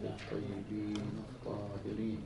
الطيبين الطاهرين.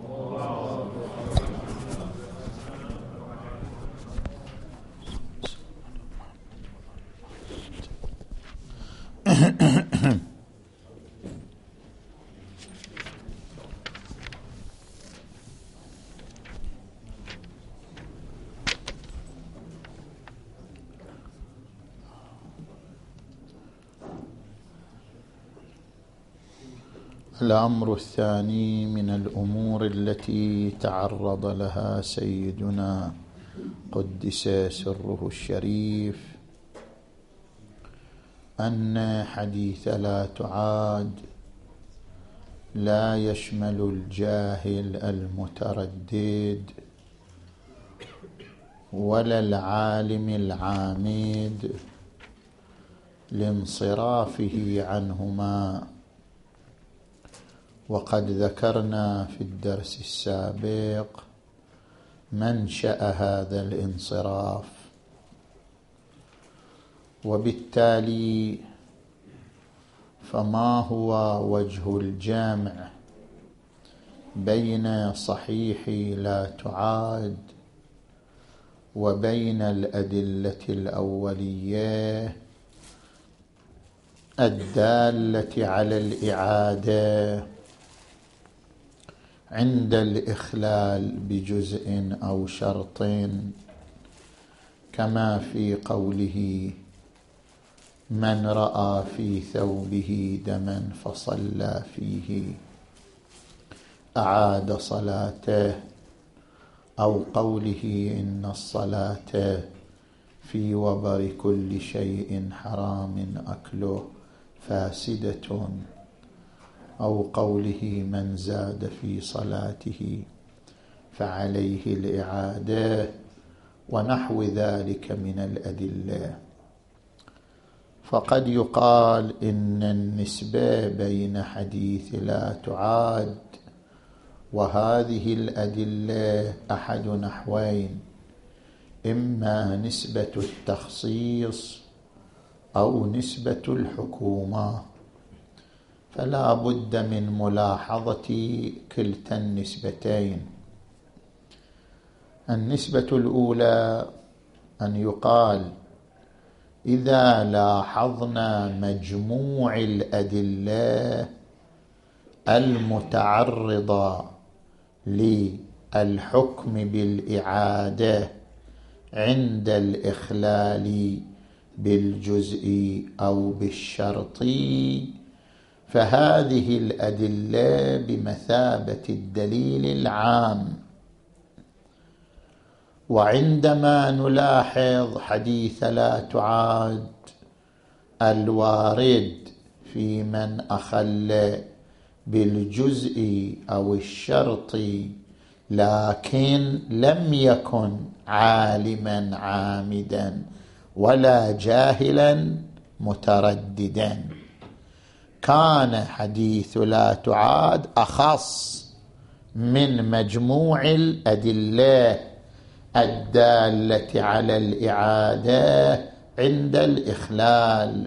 الأمر الثاني من الأمور التي تعرض لها سيدنا قدس سره الشريف أن حديث لا تعاد لا يشمل الجاهل المتردد ولا العالم العامد لانصرافه عنهما. وقد ذكرنا في الدرس السابق منشأ هذا الانصراف، وبالتالي فما هو وجه الجمع بين صحيح لا تعاد وبين الأدلة الأولية الدالة على الإعادة عند الإخلال بجزء أو شرط، كما في قوله من رأى في ثوبه دما فصلى فيه أعاد صلاته، أو قوله إن الصلاة في وبر كل شيء حرام أكله فاسدة، أو قوله من زاد في صلاته فعليه الإعادة، ونحو ذلك من الأدلة. فقد يقال إن النسبة بين حديث لا تعاد وهذه الأدلة أحد نحوين: إما نسبة التخصيص أو نسبة الحكومة، فلا بد من ملاحظة كلتا النسبتين. النسبة الأولى أن يقال إذا لاحظنا مجموع الأدلة المتعرضة للحكم بالإعادة عند الإخلال بالجزء أو بالشرط، فهذه الأدلة بمثابة الدليل العام. وعندما نلاحظ حديث لا تعاد الوارد في من أخل بالجزء أو الشرط لكن لم يكن عالما عامدا ولا جاهلا مترددا، كان حديث لا تعاد أخص من مجموع الأدلة الدالة على الإعادة عند الإخلال،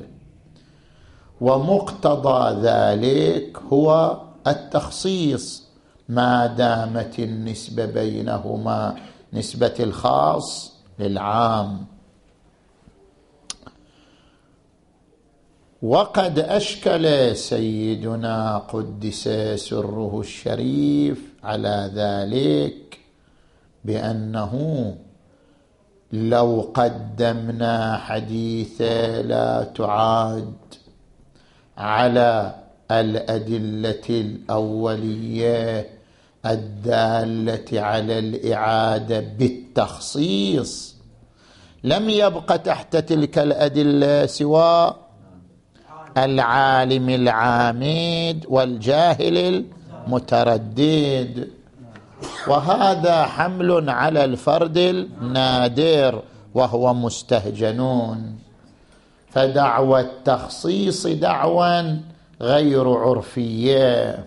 ومقتضى ذلك هو التخصيص ما دامت النسبة بينهما نسبة الخاص للعام. وقد أشكل سيدنا قدس سره الشريف على ذلك بأنه لو قدمنا حديث لا تعاد على الأدلة الأولية الدالة على الإعادة بالتخصيص لم يبق تحت تلك الأدلة سوى العالم العامد والجاهل المتردد، وهذا حمل على الفرد النادر وهو مستهجنون. فدعوى التخصيص دعوى غير عرفية،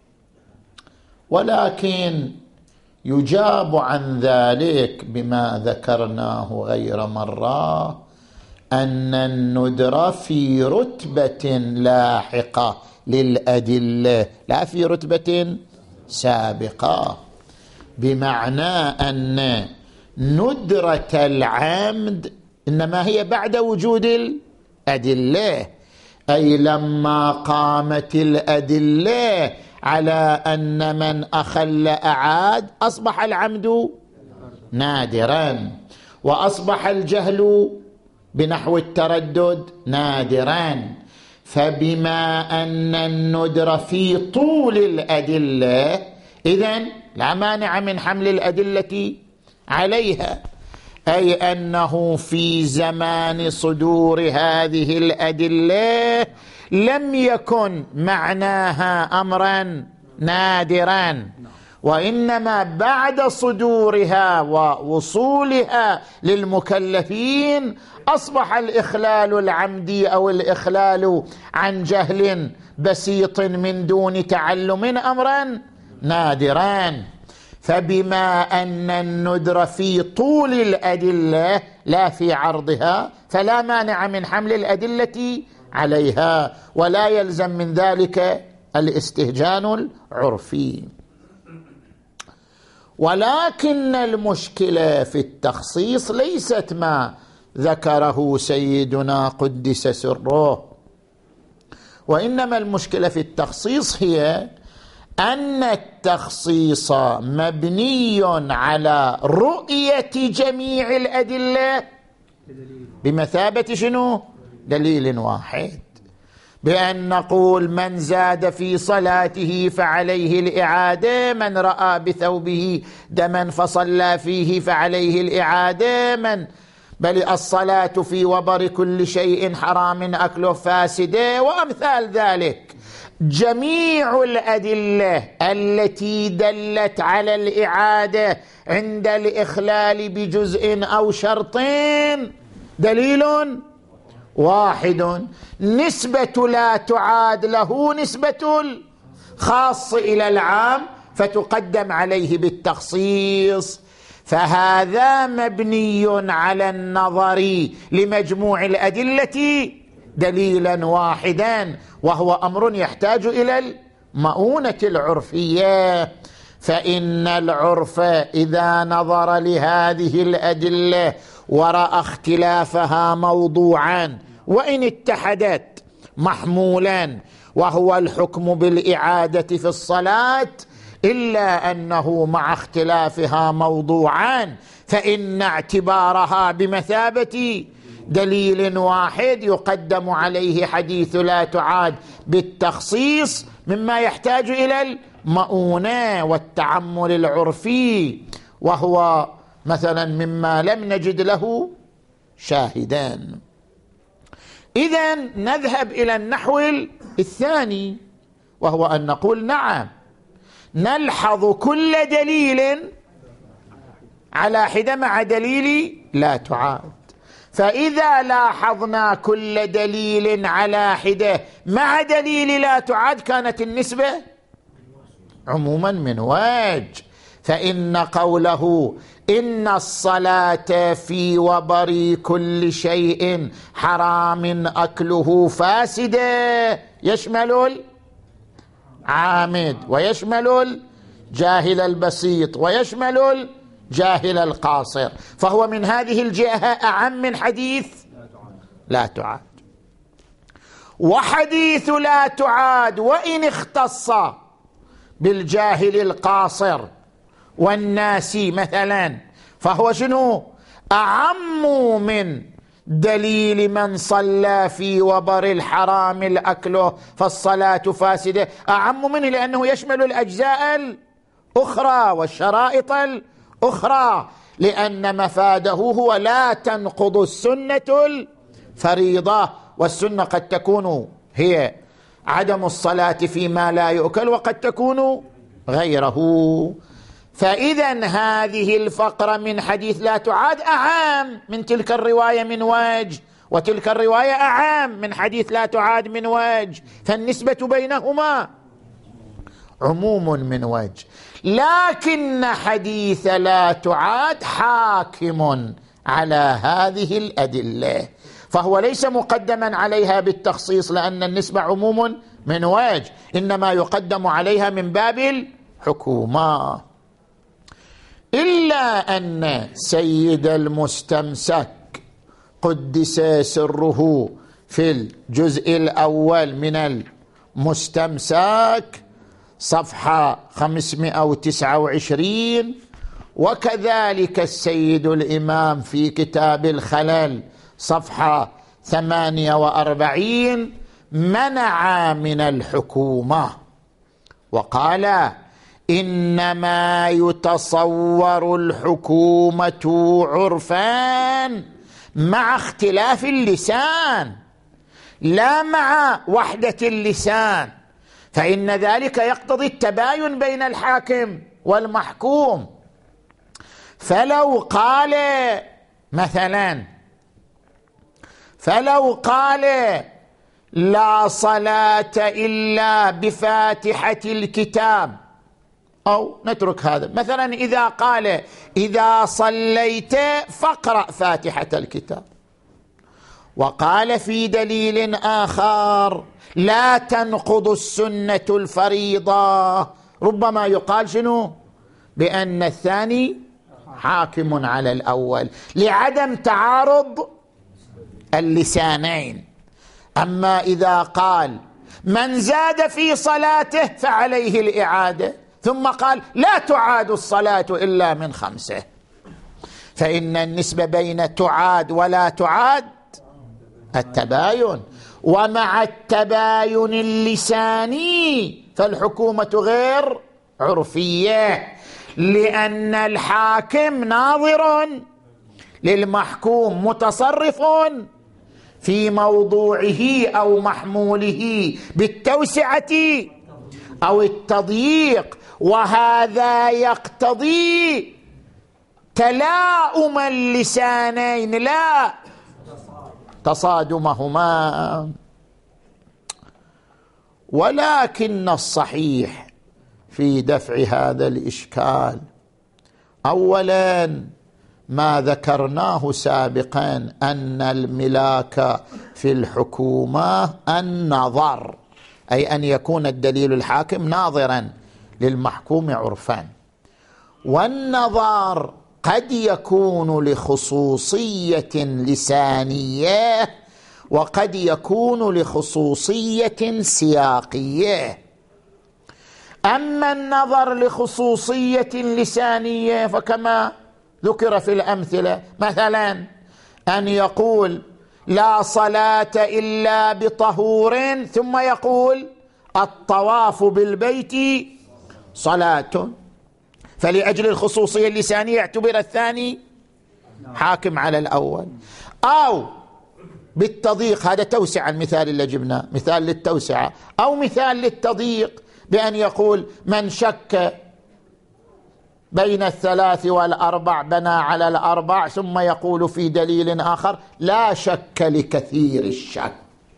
ولكن يجاب عن ذلك بما ذكرناه غير مرة، أن الندرة في رتبة لاحقة للأدلة لا في رتبة سابقة، بمعنى أن ندرة العمد إنما هي بعد وجود الأدلة، أي لما قامت الأدلة على أن من أخل أعاد أصبح العمد نادرا، وأصبح الجهل بنحو التردد نادرا. فبما أن الندر في طول الأدلة إذن لا مانع من حمل الأدلة عليها، أي أنه في زمان صدور هذه الأدلة لم يكن معناها أمرا نادرا، وإنما بعد صدورها ووصولها للمكلفين أصبح الإخلال العمدي أو الإخلال عن جهل بسيط من دون تعلم أمرا نادرا. فبما أن الندر في طول الأدلة لا في عرضها فلا مانع من حمل الأدلة عليها، ولا يلزم من ذلك الاستهجان العرفي. ولكن المشكلة في التخصيص ليست ما ذكره سيدنا قدس سره، وإنما المشكلة في التخصيص هي أن التخصيص مبني على رؤية جميع الأدلة بمثابة شنو؟ دليل واحد، بأن نقول من زاد في صلاته فعليه الإعادة، من رأى بثوبه دما فصلى فيه فعليه الإعادة، بل الصلاة في وبر كل شيء حرام أكله فاسدة، وأمثال ذلك. جميع الأدلة التي دلت على الإعادة عند الإخلال بجزء أو شرطين دليل واحد، نسبة لا تعاد له نسبة الخاص إلى العام فتقدم عليه بالتخصيص. فهذا مبني على النظر لمجموع الأدلة دليلا واحدا، وهو أمر يحتاج إلى المؤونة العرفية. فإن العرف إذا نظر لهذه الأدلة ورأى اختلافها موضوعا وإن اتحدت محمولا، وهو الحكم بالإعادة في الصلاة، إلا أنه مع اختلافها موضوعان فإن اعتبارها بمثابة دليل واحد يقدم عليه حديث لا تعاد بالتخصيص، مما يحتاج إلى المؤونة والتعمل العرفي، وهو مثلا مما لم نجد له شاهدان. إذن نذهب إلى النحو الثاني، وهو أن نقول نعم نلحظ كل دليل على حدة مع دليل لا تعاد. فإذا لاحظنا كل دليل على حدة مع دليل لا تعاد كانت النسبة عموما من وجه. فإن قوله إن الصلاة في وبر كل شيء حرام أكله فاسدة يشمل العامد ويشمل الجاهل البسيط ويشمل الجاهل القاصر، فهو من هذه الجهة أعم من حديث لا تعاد. وحديث لا تعاد وإن اختص بالجاهل القاصر والناسي مثلا فهو شنو؟ أعم من دليل من صلى في وبر الحرام الأكله فالصلاة فاسدة، أعم منه لأنه يشمل الأجزاء الأخرى والشرائط الأخرى، لأن مفاده هو لا تنقض السنة الفريضة، والسنة قد تكون هي عدم الصلاة فيما لا يؤكل وقد تكون غيره. فإذا هذه الفقرة من حديث لا تعاد أعام من تلك الرواية من وجه، وتلك الرواية أعام من حديث لا تعاد من وجه، فالنسبة بينهما عموم من وجه. لكن حديث لا تعاد حاكم على هذه الأدلة، فهو ليس مقدما عليها بالتخصيص لأن النسبة عموم من وجه، إنما يقدم عليها من باب الحكومة. إلا أن سيد المستمسك قدس سره في الجزء الأول من المستمسك صفحة 529، وكذلك السيد الإمام في كتاب الخلل صفحة 48 منع من الحكومة وقال: إنما يتصور الحكومة عرفا مع اختلاف اللسان لا مع وحدة اللسان، فإن ذلك يقتضي التباين بين الحاكم والمحكوم. فلو قال مثلا لا صلاة إلا بفاتحة الكتاب، أو نترك هذا مثلا، إذا قال إذا صليت فاقرأ فاتحة الكتاب، وقال في دليل آخر لا تنقض السنة الفريضة، ربما يقال شنو؟ بأن الثاني حاكم على الأول لعدم تعارض اللسانين. أما إذا قال من زاد في صلاته فعليه الإعادة، ثم قال لا تعاد الصلاة إلا من 5، فإن النسبة بين تعاد ولا تعاد التباين، ومع التباين اللساني فالحكومة غير عرفية، لأن الحاكم ناظر للمحكوم متصرف في موضوعه أو محموله بالتوسعة أو التضييق، وهذا يقتضي تلاؤم اللسانين لا تصادمهما. ولكن الصحيح في دفع هذا الإشكال أولا ما ذكرناه سابقا أن الملاك في الحكومة النظر، أي أن يكون الدليل الحاكم ناظرا للمحكوم عرفا، والنظر قد يكون لخصوصية لسانية وقد يكون لخصوصية سياقية. أما النظر لخصوصية لسانية فكما ذكر في الأمثلة، مثلا أن يقول لا صلاة إلا بطهور ثم يقول الطواف بالبيت صلاة، فلأجل الخصوصية اللسانية يعتبر الثاني حاكم على الأول. أو بالتضييق، هذا توسع المثال اللي جبناه، مثال للتوسعة، أو مثال للتضييق بأن يقول من شك بين 3 و4 بنى على 4، ثم يقول في دليل آخر لا شك لكثير الشك،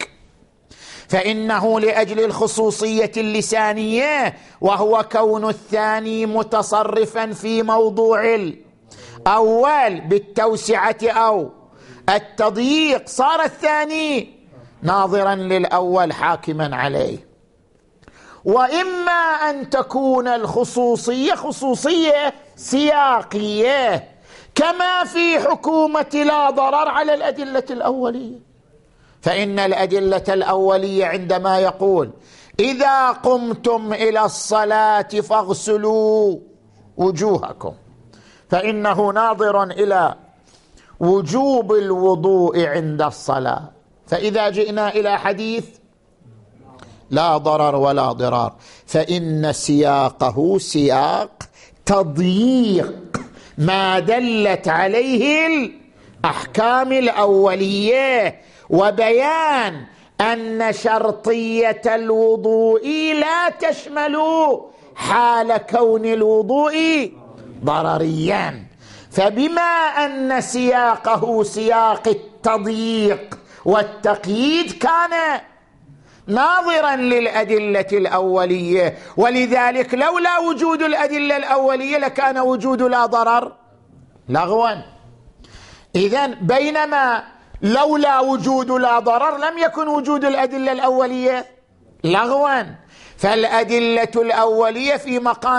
فإنه لأجل الخصوصية اللسانية وهو كون الثاني متصرفا في موضوع الأول بالتوسعة أو التضييق صار الثاني ناظرا للأول حاكما عليه. وإما أن تكون الخصوصية خصوصية سياقية كما في حكومة لا ضرر على الأدلة الأولية، فإن الأدلة الأولية عندما يقول إذا قمتم إلى الصلاة فاغسلوا وجوهكم، فإنه ناظر إلى وجوب الوضوء عند الصلاة. فإذا جئنا إلى حديث لا ضرر ولا ضرار فإن سياقه سياق تضييق ما دلت عليه الأحكام الأولية، وبيان أن شرطية الوضوء لا تشمل حال كون الوضوء ضرريا. فبما أن سياقه سياق التضييق والتقييد كان ناظرا للأدلة الأولية، ولذلك لولا وجود الأدلة الأولية لكان وجود لا ضرر لغوا. إذن بينما لولا وجود لا ضرر لم يكن وجود الأدلة الأولية لغوا. فالأدلة الأولية في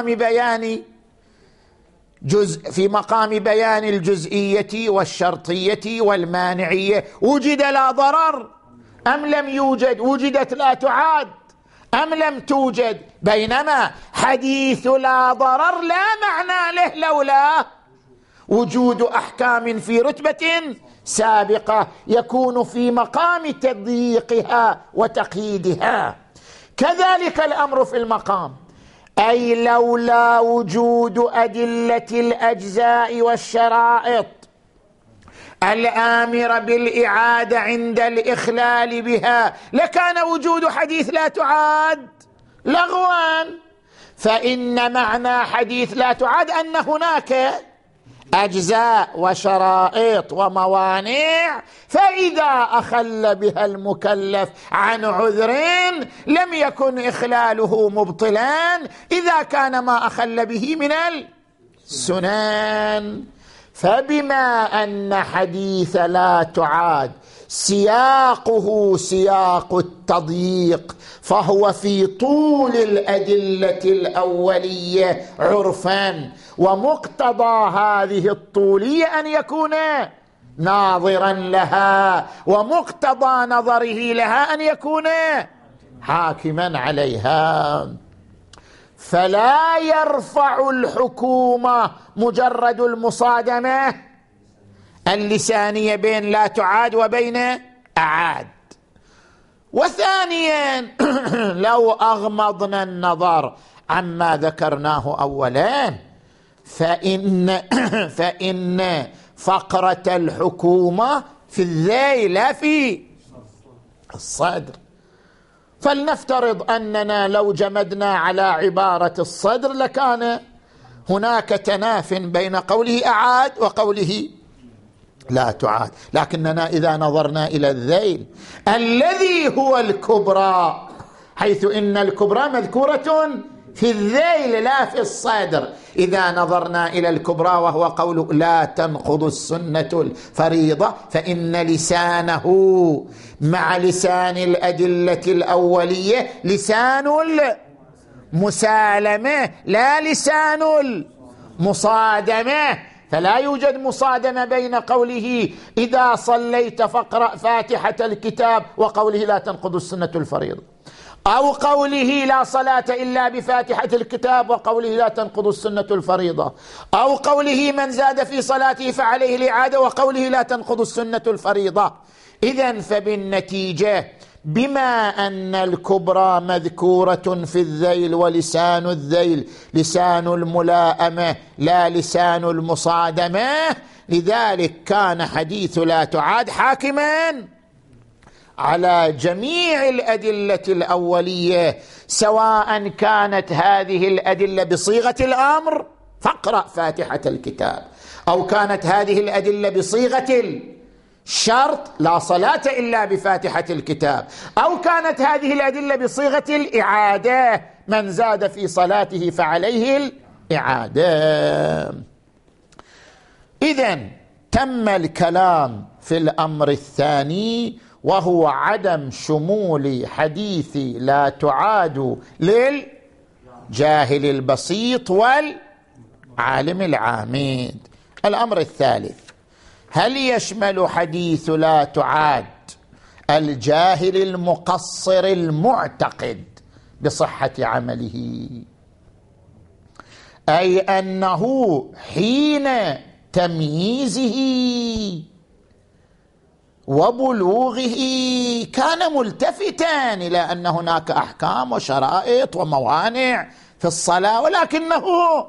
مقام بيان الجزئية والشرطية والمانعية. وجد لا ضرر أم لم يوجد؟ وجدت لا تعاد أم لم توجد؟ بينما حديث لا ضرر لا معنى له لولا وجود أحكام في رتبة سابقة يكون في مقام تضييقها وتقييدها. كذلك الأمر في المقام، أي لولا وجود أدلة الأجزاء والشرائط الآمرة بالإعادة عند الإخلال بها لكان وجود حديث لا تعاد لغوا. فإن معنى حديث لا تعاد أن هناك أجزاء وشرائط وموانع، فإذا أخل بها المكلف عن عذر لم يكن إخلاله مبطلا إذا كان ما أخل به من السنن. فبما أن حديث لا تعاد سياقه سياق التضييق فهو في طول الأدلة الأولية عرفا، ومقتضى هذه الطولية أن يكون ناظرا لها، ومقتضى نظره لها أن يكون حاكما عليها. فلا يرفع الحكومة مجرد المصادمة اللسانية بين لا تعاد وبين أعاد. وثانيا لو أغمضنا النظر عما ذكرناه أولا فإن فقرة الحكومة في الذيل لا في الصدر. فلنفترض أننا لو جمدنا على عبارة الصدر لكان هناك تناف بين قوله أعاد وقوله لا تعاد، لكننا إذا نظرنا إلى الذيل الذي هو الكبرى، حيث إن الكبرى مذكورة في الذيل لا في الصدر، إذا نظرنا إلى الكبرى وهو قوله لا تنقض السنة الفريضة، فإن لسانه مع لسان الأدلة الأولية لسان المسالمة لا لسان المصادمة. فلا يوجد مصادمة بين قوله إذا صليت فاقرأ فاتحة الكتاب وقوله لا تنقض السنة الفريضة، أو قوله لا صلاة إلا بفاتحة الكتاب وقوله لا تنقض السنة الفريضة، أو قوله من زاد في صلاته فعليه الإعادة وقوله لا تنقض السنة الفريضة. إذن فبالنتيجة بما أن الكبرى مذكورة في الذيل ولسان الذيل لسان الملائمة لا لسان المصادمة، لذلك كان حديث لا تعاد حاكما على جميع الأدلة الأولية، سواء كانت هذه الأدلة بصيغة الأمر فاقرأ فاتحة الكتاب، أو كانت هذه الأدلة بصيغة الشرط لا صلاة إلا بفاتحة الكتاب، أو كانت هذه الأدلة بصيغة الإعادة من زاد في صلاته فعليه الإعادة. إذن تم الكلام في الأمر الثاني، وهو عدم شمول حديث لا تعاد للجاهل البسيط والعالم العامد. الأمر الثالث، هل يشمل حديث لا تعاد الجاهل المقصر المعتقد بصحة عمله، أي أنه حين تمييزه وبلوغه كان ملتفتا إلى أن هناك أحكام وشرائط وموانع في الصلاة، ولكنه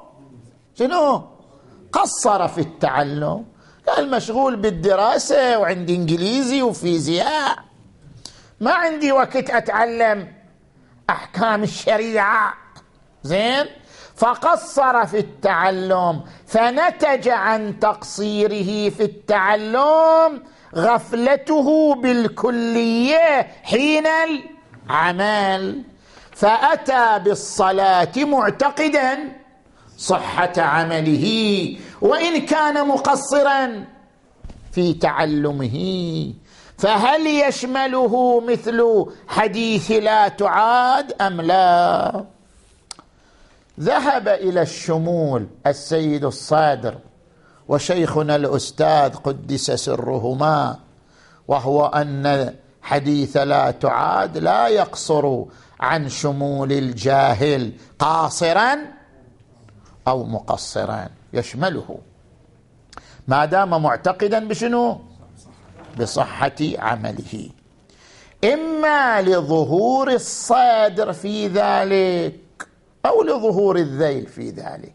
قصر في التعلم، كان مشغول بالدراسة وعندي إنجليزي وفيزياء، ما عندي وقت أتعلم أحكام الشريعة. زين، فقصر في التعلم، فنتج عن تقصيره في التعلم غفلته بالكلية حين العمل، فأتى بالصلاة معتقدا صحة عمله وإن كان مقصرا في تعلمه. فهل يشمله مثل حديث لا تعاد أم لا؟ ذهب إلى الشمول السيد الصادر وشيخنا الأستاذ قدس سرهما، وهو أن حديث لا تعاد لا يقصر عن شمول الجاهل قاصرا أو مقصرا، يشمله ما دام معتقدا بشنو؟ بصحة عمله، إما لظهور الصادر في ذلك أو لظهور الذيل في ذلك.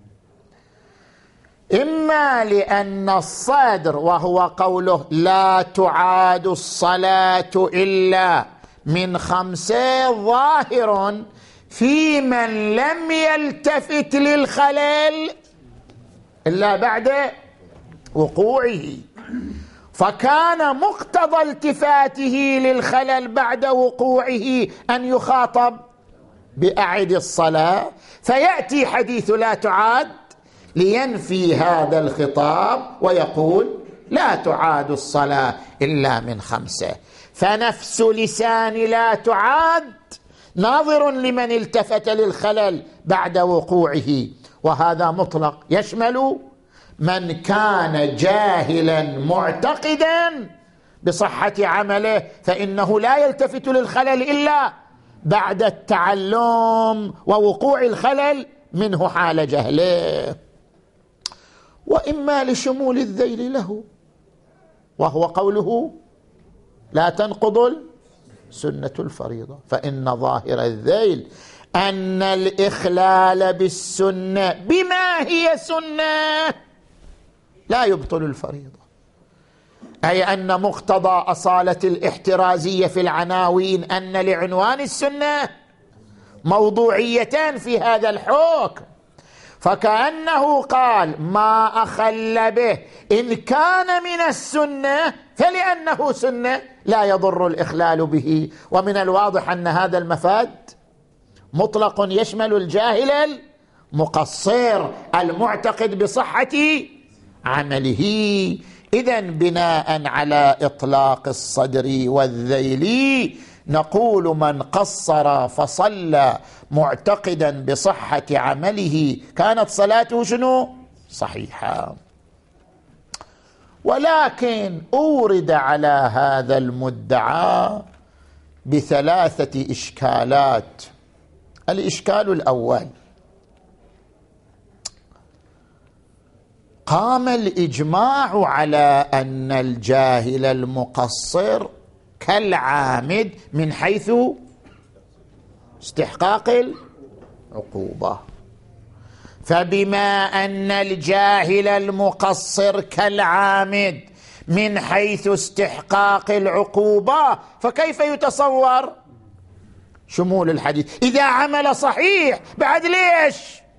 إما لأن الصادر وهو قوله لا تعاد الصلاة إلا من 5 ظاهر في من لم يلتفت للخلل إلا بعد وقوعه، فكان مقتضى التفاته للخلل بعد وقوعه أن يخاطب بأعد الصلاة، فيأتي حديث لا تعاد لينفي هذا الخطاب ويقول لا تعاد الصلاة إلا من 5. فنفس لسان لا تعاد ناظر لمن التفت للخلل بعد وقوعه، وهذا مطلق يشمل من كان جاهلا معتقدا بصحة عمله، فإنه لا يلتفت للخلل إلا بعد التعلم ووقوع الخلل منه حال جهله. وإما لشمول الذيل له، وهو قوله لا تنقض سنة الفريضة، فإن ظاهر الذيل أن الإخلال بالسنة بما هي سنة لا يبطل الفريضة، أي أن مقتضى أصالة الاحترازية في العناوين أن لعنوان السنة موضوعيتان في هذا الحكم، فكأنه قال ما أخل به إن كان من السنة فلأنه سنة لا يضر الإخلال به. ومن الواضح أن هذا المفاد مطلق يشمل الجاهل المقصر المعتقد بصحة عمله. إذن بناء على إطلاق الصدر والذيل نقول من قصر فصلى معتقدا بصحة عمله كانت صلاته شنو؟ صحيحة. ولكن أورد على هذا المدعى ب3 إشكالات. الإشكال الأول: قام الإجماع على أن الجاهل المقصر كالعامد من حيث استحقاق العقوبة، فبما أن الجاهل المقصر كالعامد من حيث استحقاق العقوبة فكيف يتصور شمول الحديث؟ إذا عمل صحيح بعد ليش؟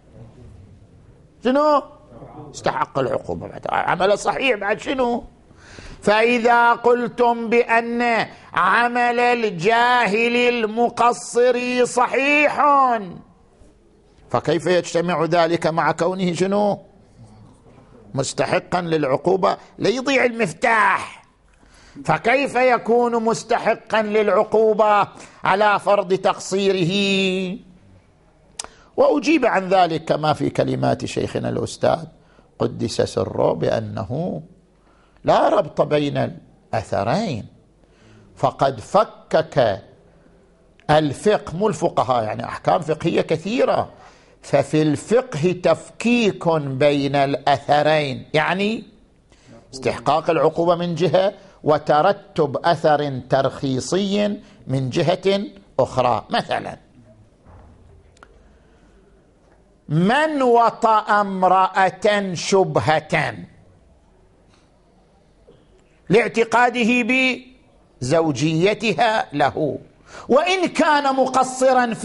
شنو؟ استحق العقوبة بعد عمل صحيح بعد شنو؟ فإذا قلتم بأن عمل الجاهل المقصر صحيح فكيف يجتمع ذلك مع كونه شنو؟ مستحقا للعقوبة؟ ليضيع المفتاح. فكيف يكون مستحقا للعقوبة على فرض تقصيره؟ وأجيب عن ذلك كما في كلمات شيخنا الأستاذ قدس سره بأنه لا ربط بين الأثرين، فقد فكك الفقه، مو الفقهاء يعني أحكام فقهية كثيرة، ففي الفقه تفكيك بين الأثرين، يعني استحقاق العقوبة من جهة وترتب أثر ترخيصي من جهة أخرى. مثلا من وطأ امرأة شبهة لاعتقاده بزوجيتها له، وإن كان مقصرا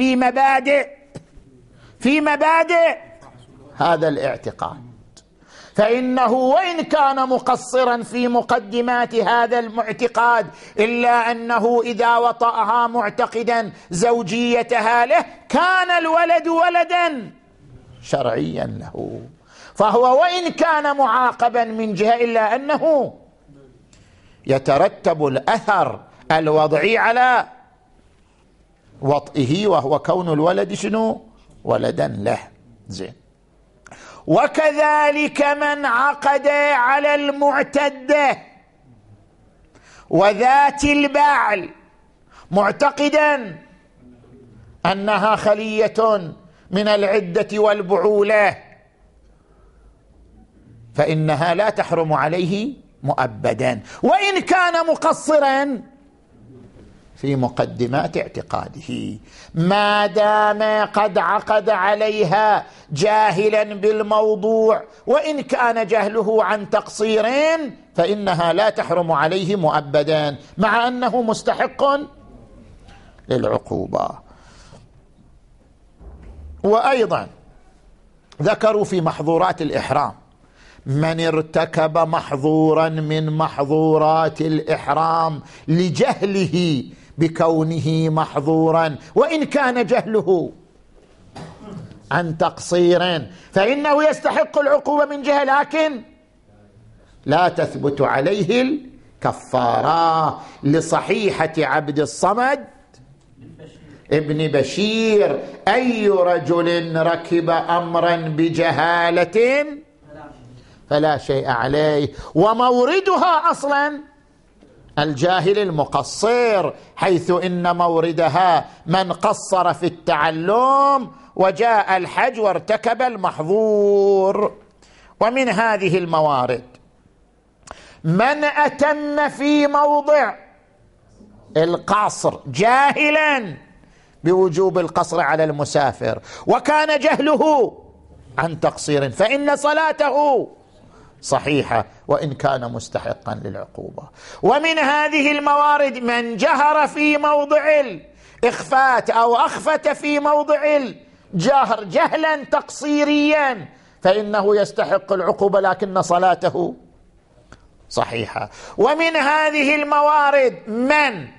في مبادئ هذا الاعتقاد، فإنه وإن كان مقصرا في مقدمات هذا المعتقاد إلا أنه إذا وطأها معتقدا زوجيتها له كان الولد ولدا شرعيا له، فهو وإن كان معاقبا من جهة إلا أنه يترتب الأثر الوضعي على وطئه، وهو كون الولد شنو؟ ولدا له. زين. وكذلك من عقد على المعتدة وذات البعل معتقدا أنها خلية من العدة والبعولة، فإنها لا تحرم عليه مؤبدا، وإن كان مقصرا في مقدمات اعتقاده، ما دام قد عقد عليها جاهلا بالموضوع، وإن كان جهله عن تقصير فإنها لا تحرم عليه مؤبدا، مع أنه مستحق للعقوبة. وأيضا ذكروا في محظورات الإحرام: من ارتكب محظورا من محظورات الإحرام لجهله بكونه محظورا، وإن كان جهله عن تقصير، فإنه يستحق العقوبة من جهة، لكن لا تثبت عليه الكفارة، لصحيحة عبد الصمد ابن بشير: أي رجل ركب أمرا بجهالة فلا شيء عليه. وموردها أصلا الجاهل المقصر، حيث إن موردها من قصر في التعلم وجاء الحج وارتكب المحظور. ومن هذه الموارد من أتم في موضع القصر جاهلا بوجوب القصر على المسافر، وكان جهله عن تقصير، فإن صلاته صحيحة وإن كان مستحقا للعقوبة. ومن هذه الموارد من جهر في موضع الإخفات أو أخفت في موضع الجهر جهلا تقصيريا، فإنه يستحق العقوبة لكن صلاته صحيحة. ومن هذه الموارد من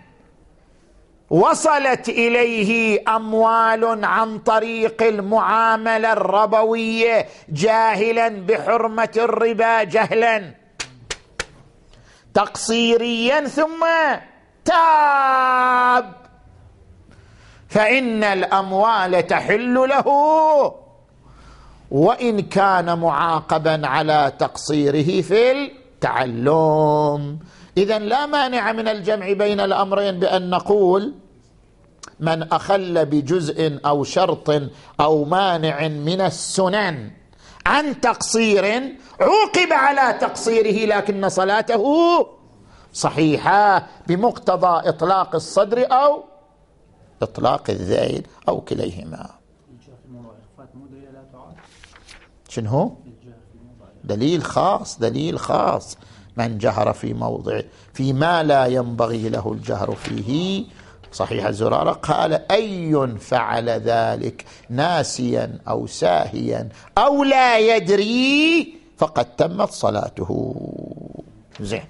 وصلت إليه أموال عن طريق المعاملة الربوية جاهلا بحرمة الربا جهلا تقصيريا ثم تاب، فإن الأموال تحل له وإن كان معاقبا على تقصيره في التعلم. إذن لا مانع من الجمع بين الأمرين بأن نقول من أخل بجزء أو شرط أو مانع من السنن عن تقصير عوقب على تقصيره لكن صلاته صحيحة بمقتضى إطلاق الصدر أو إطلاق الذيل أو كليهما. شنو؟ دليل خاص من جهر في موضع فيما لا ينبغي له الجهر فيه. صحيح الزرارة قال: أي فعل ذلك ناسيا أو ساهيا أو لا يدري فقد تمت صلاته. زين.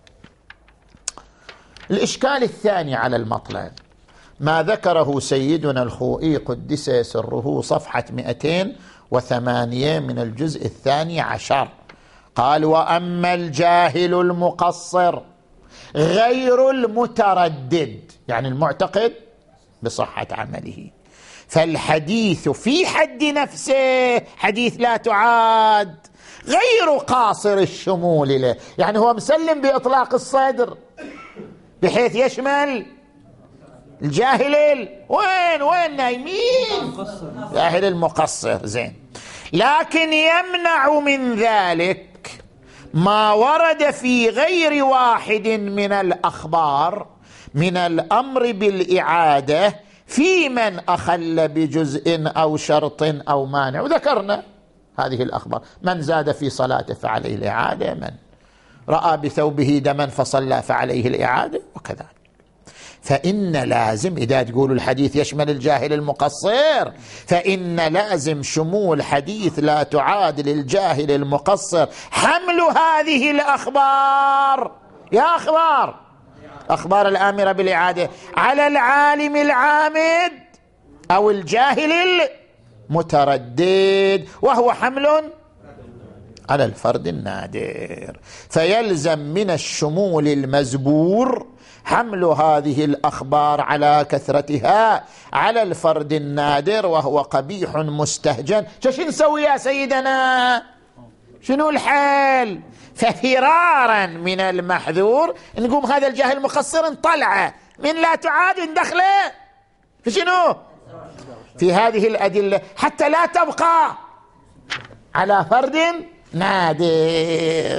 الإشكال الثاني على المطلب ما ذكره سيدنا الخوئي قدس سره صفحة 208 من الجزء 12. قال: وأما الجاهل المقصر غير المتردد، يعني المعتقد بصحة عمله، فالحديث في حد نفسه حديث لا تعاد، غير قاصر الشمول له، يعني هو مسلم بإطلاق الصدر بحيث يشمل الجاهل وين نايمين جاهل المقصر. زين. لكن يمنع من ذلك ما ورد في غير واحد من الأخبار من الأمر بالإعادة في من أخل بجزء أو شرط أو مانع، وذكرنا هذه الأخبار: من زاد في صلاته فعليه الإعادة، من رأى بثوبه دما فصلى فعليه الإعادة، وكذلك. فإن لازم إذا تقول الحديث يشمل الجاهل المقصر، فإن لازم شمول حديث لا تعاد للجاهل المقصر حمل هذه الأخبار، يا أخبار الآمرة بالإعادة، على العالم العامد أو الجاهل المتردد، وهو حمل على الفرد النادر. فيلزم من الشمول المزبور حمل هذه الأخبار على كثرتها على الفرد النادر، وهو قبيح مستهجن. شو نسوي يا سيدنا؟ شنو الحل؟ ففرارا من المحذور نقوم هذا الجاهل المقصر نطلعه من لا تعاد ندخله في شنو؟ في هذه الأدلة حتى لا تبقى على فرد نادر.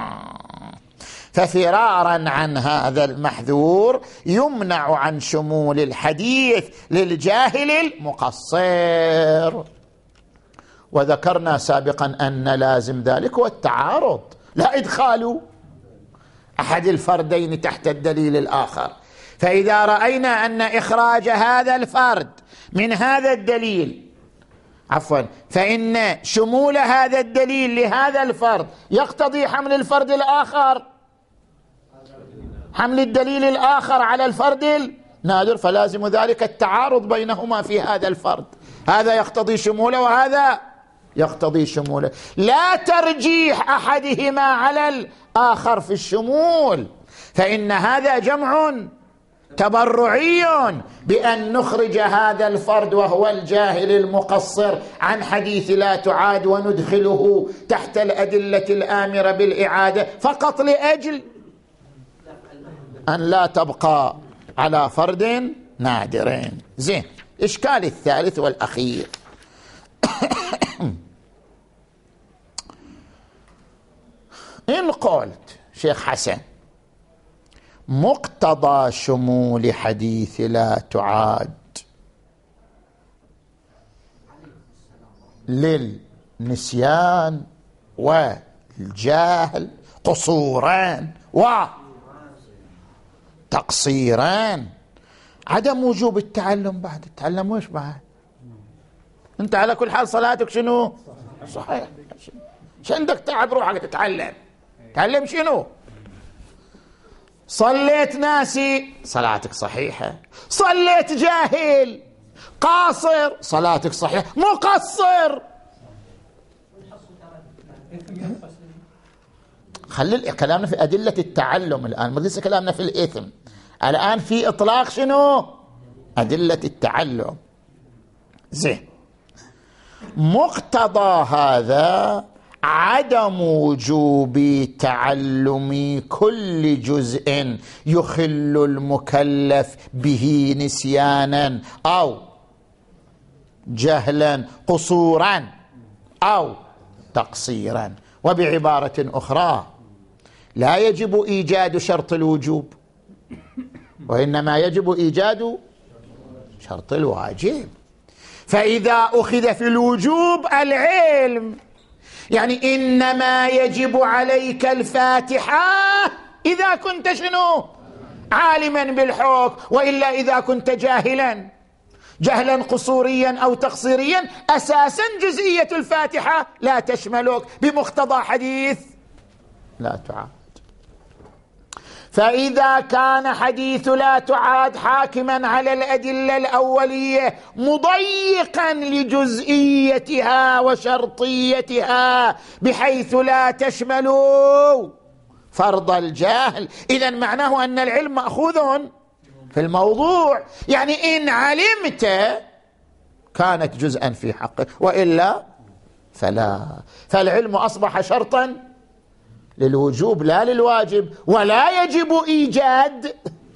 ففرارا عن هذا المحذور يمنع عن شمول الحديث للجاهل المقصر. وذكرنا سابقا أن لازم ذلك هو التعارض، لا إدخال أحد الفردين تحت الدليل الآخر. فإذا رأينا أن إخراج هذا الفرد من هذا الدليل فإن شمول هذا الدليل لهذا الفرد يقتضي حمل الفرد الآخر، حمل الدليل الآخر على الفرد النادر، فلازم ذلك التعارض بينهما في هذا الفرد. هذا يقتضي شموله وهذا يقتضي شموله، لا ترجيح أحدهما على الآخر في الشمول. فإن هذا جمع تبرعي بأن نخرج هذا الفرد وهو الجاهل المقصر عن حديث لا تعاد وندخله تحت الأدلة الآمرة بالإعادة فقط لأجل أن لا تبقى على فرد نادرين. زين، إشكال الثالث والأخير إن قلت شيخ حسن مقتضى شمول حديث لا تعاد للنسيان والجهل قصوران وتقصيران، عدم وجوب التعلم بعد. التعلم وش بعد؟ انت على كل حال صلاتك شنو؟ صحيح. شو عندك تعب روحك تتعلم؟ تعلم شنو؟ صليت ناسي صلاتك صحيحة، صليت جاهل قاصر صلاتك صحيحة، مقصر خلي كلامنا في أدلة التعلم الآن، ما ليس كلامنا في الإثم الآن، في إطلاق شنو؟ أدلة التعلم. زين، مقتضى هذا عدم وجوب تعلم كل جزء يخل المكلف به نسيانا أو جهلا قصورا أو تقصيرا. وبعبارة أخرى لا يجب إيجاد شرط الوجوب، وإنما يجب إيجاد شرط الواجب. فإذا أخذ في الوجوب العلم، يعني إنما يجب عليك الفاتحة إذا كنت شنو؟ عالما بالحكم، وإلا إذا كنت جهلا قصوريا أو تقصيريا أساسا جزئية الفاتحة لا تشملك بمقتضى حديث لا تعاد. فإذا كان حديث لا تعاد حاكما على الأدلة الأولية مضيقا لجزئيتها وشرطيتها بحيث لا تشمل فرض الجهل، إذن معناه أن العلم مأخوذ في الموضوع، يعني إن علمت كانت جزءا في حقك وإلا فلا. فالعلم أصبح شرطا للوجوب لا للواجب، ولا يجب إيجاد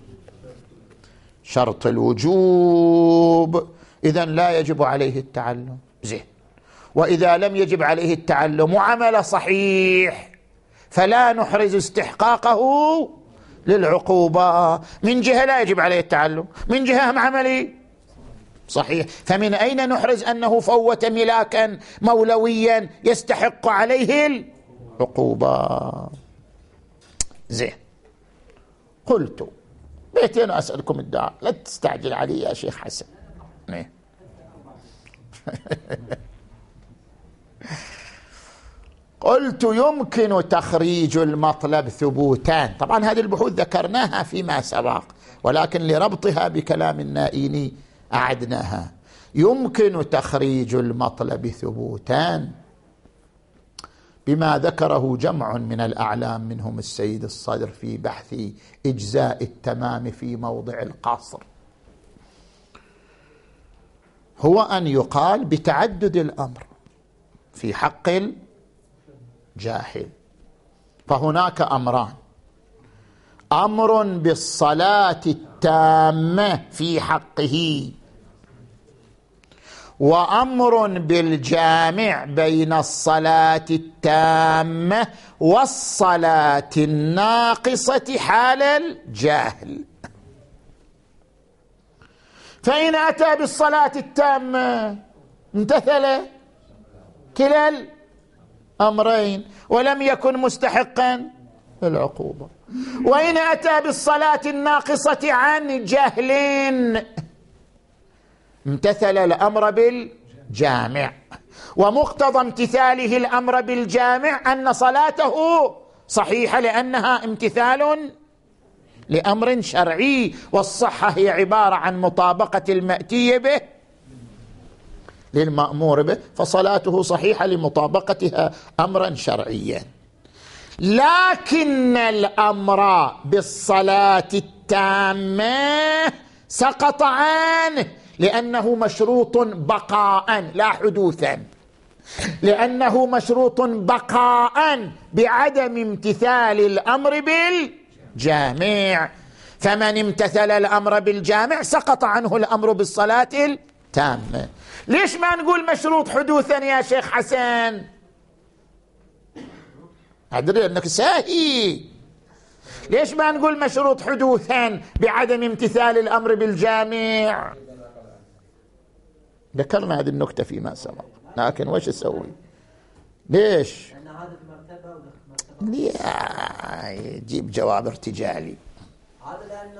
شرط الوجوب، إذن لا يجب عليه التعلم. زين، وإذا لم يجب عليه التعلم وعمل صحيح فلا نحرز استحقاقه للعقوبة. من جهة لا يجب عليه التعلم، من جهة هم عملي صحيح، فمن أين نحرز أنه فوت ملاكا مولويا يستحق عليه العقوبة؟ زين، قلت بيتين أسألكم الدعاء، لا تستعجل علي يا شيخ حسن. قلت يمكن تخريج المطلب ثبوتان. طبعا هذه البحوث ذكرناها فيما سبق، ولكن لربطها بكلام النائيني أعدناها. يمكن تخريج المطلب ثبوتان بما ذكره جمع من الأعلام منهم السيد الصدر في بحث إجزاء التمام في موضع القصر، هو أن يقال بتعدد الأمر في حق الجاهل. فهناك أمران: أمر بالصلاة التامة في حقه، وأمر بالجامع بين الصلاة التامة والصلاة الناقصة حال الجاهل. فإن أتى بالصلاة التامة امتثل كلا الأمرين ولم يكن مستحقا العقوبة، وإن أتى بالصلاة الناقصة عن جهل امتثل الأمر بالجامع. ومقتضى امتثاله الأمر بالجامع أن صلاته صحيحة لأنها امتثال لأمر شرعي، والصحة هي عبارة عن مطابقة المأتي به للمأمور به، فصلاته صحيحة لمطابقتها أمرا شرعيا. لكن الأمر بالصلاة التامة سقط عنه لأنه مشروط بقاء لا حدوثا، لأنه مشروط بقاء بعدم امتثال الأمر بالجامع. فمن امتثل الأمر بالجامع سقط عنه الأمر بالصلاة التامة. ليش ما نقول مشروط حدوثا يا شيخ حسن؟ أدري أنك ساهي. ليش ما نقول مشروط حدوثا بعدم امتثال الأمر بالجامع؟ ذكرنا هذه النكتة فيما سبق، لكن وش أسوي؟ ليش؟ يجيب جواب ارتجالي. هذا لأنه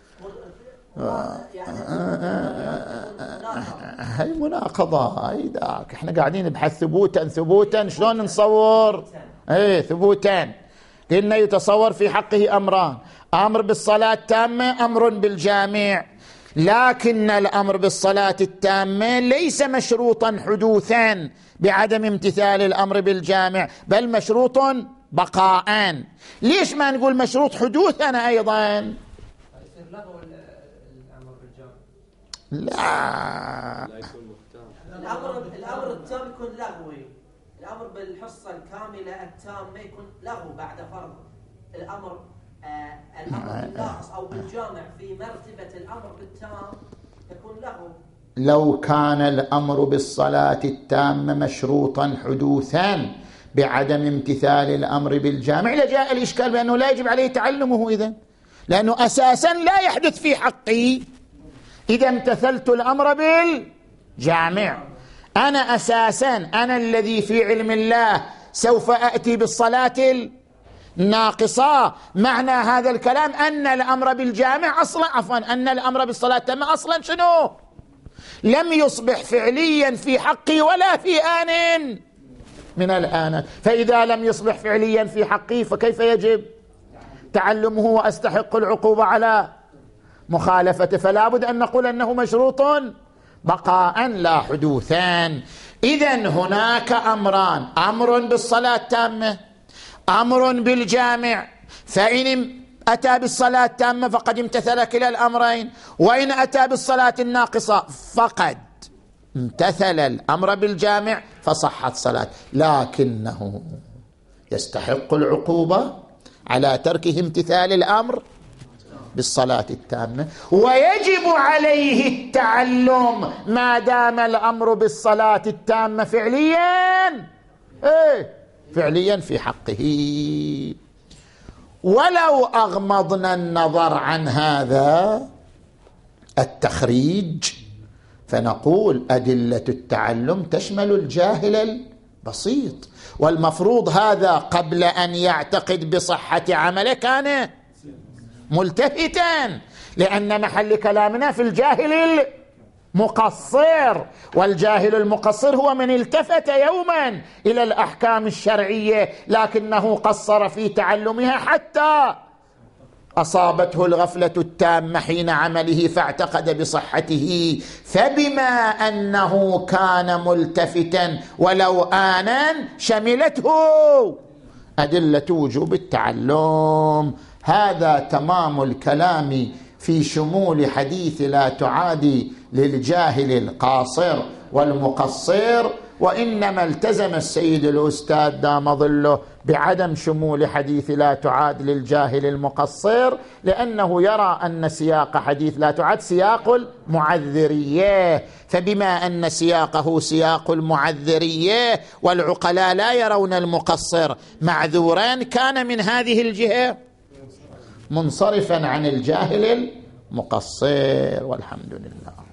هاي مناقضة. هاي ذاك احنا قاعدين نبحث ثبوتا شلون نصور؟ ثبوتا. قلنا يتصور في حقه أمران: أمر بالصلاة التامة، أمر بالجامع. لكن الأمر بالصلاة التامة ليس مشروطا حدوثا بعدم امتثال الأمر بالجامع، بل مشروط بقاء. ليش ما نقول مشروط حدوثا أيضا؟ يصير لغو الأمر بالجامع. لا، الأمر التام يكون لغوي. الأمر بالحصة الكاملة التامة يكون لغو بعد فرض. الأمر بالناقص أو بالجامع في مرتبة الأمر بالتام يكون لغو. لو كان الأمر بالصلاة التامة مشروطا حدوثا بعدم امتثال الأمر بالجامع لجاء الإشكال بأنه لا يجب عليه تعلمه إذن، لأنه أساسا لا يحدث في حقي إذا امتثلت الأمر بالجامع. أنا أساسا أنا الذي في علم الله سوف أتي بالصلاة الناقصة. معنى هذا الكلام أن الأمر بالجامع أصلا أن الأمر بالصلاة التامة أصلا شنو؟ لم يصبح فعليا في حقي ولا في آن من الآن. فإذا لم يصبح فعليا في حقي فكيف يجب تعلمه وأستحق العقوبة على مخالفته؟ فلا بد أن نقول أنه مشروط بقاء لا حدوثا. إذن هناك أمران: أمر بالصلاة التامة، أمر بالجامع. فإن أتى بالصلاة التامة فقد امتثل كلا الأمرين، وإن أتى بالصلاة الناقصة فقد امتثل الأمر بالجامع فصحت صلاة، لكنه يستحق العقوبة على تركه امتثال الأمر بالصلاة التامة، ويجب عليه التعلم ما دام الأمر بالصلاة التامة فعليا فعليا في حقه. ولو أغمضنا النظر عن هذا التخريج فنقول أدلة التعلم تشمل الجاهل البسيط، والمفروض هذا قبل أن يعتقد بصحة عمله كان ملتفتا، لأن محل كلامنا في الجاهل المقصر، والجاهل المقصر هو من التفت يوما إلى الأحكام الشرعية لكنه قصر في تعلمها حتى أصابته الغفلة التامة حين عمله فاعتقد بصحته، فبما أنه كان ملتفتا ولو آنا شملته أدلة وجوب التعلم. هذا تمام الكلام في شمول حديث لا تعادي للجاهل القاصر والمقصر. وإنما التزم السيد الأستاذ دام ظله بعدم شمول حديث لا تعاد للجاهل المقصر، لأنه يرى أن سياق حديث لا تعاد سياق المعذرية، فبما أن سياقه سياق المعذرية والعقلاء لا يرون المقصر معذورا، كان من هذه الجهة منصرفا عن الجاهل المقصر. والحمد لله.